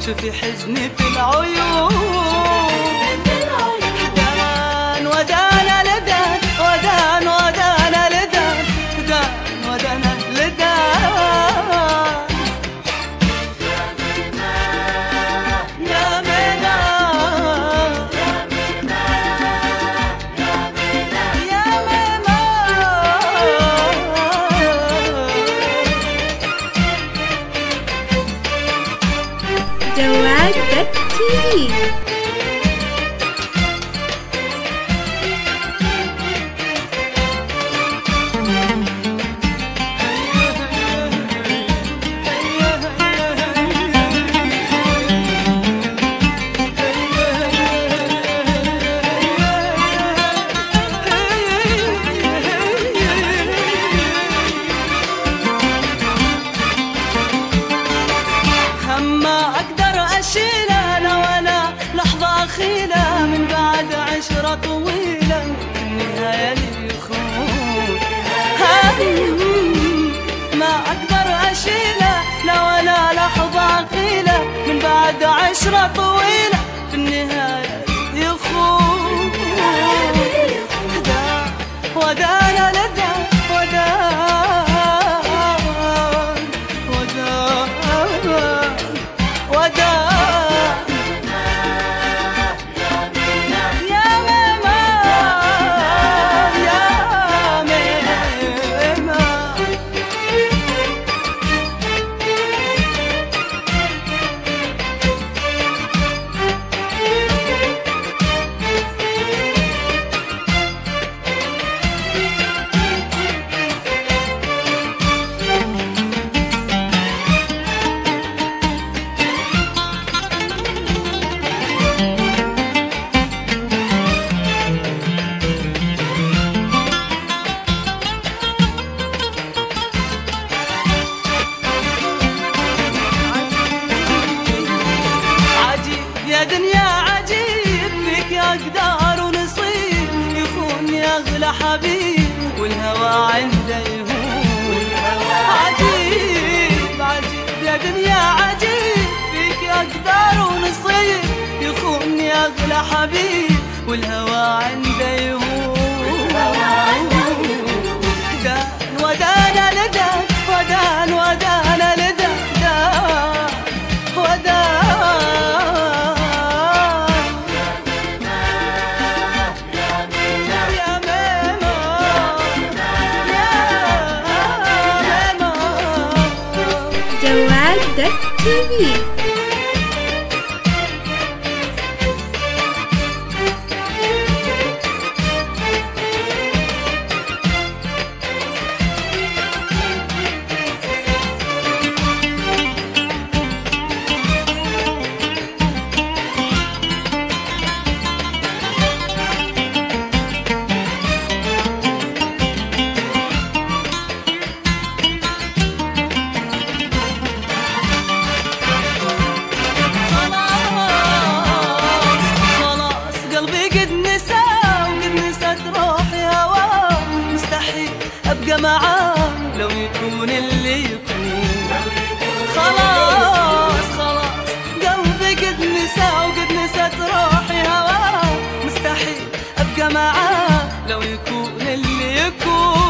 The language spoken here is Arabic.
شوفي حزني في العيون. دان ودانا لدان ودان ودانا لدان دان ودانا لدان يا مينا يا مينا جواد تي في. من بعد عشرة طويلة في النهاية اليخون ما أقدر أشيله لا ولا لحظة قيلة من بعد عشرة طويلة في النهاية يخون. ودانا لدان ودان ودان ودان يا دنيا عجيب فيك أقدار ونصيب يخون أغلى حبيب والهوى عنده يهون. عجيب عجيب يا دنيا عجيب فيك أقدار ونصيب يخون أغلى حبيب والهوى عنده يهون. دان ودانا لدان ودان ودانا لدان دان ودان جواد تي في. أبقى معاه لو يكون اللي يكون. خلاص خلاص قلبي قد نسى وقد نسيت روحي هواه مستحيل أبقى معاه لو يكون اللي يكون.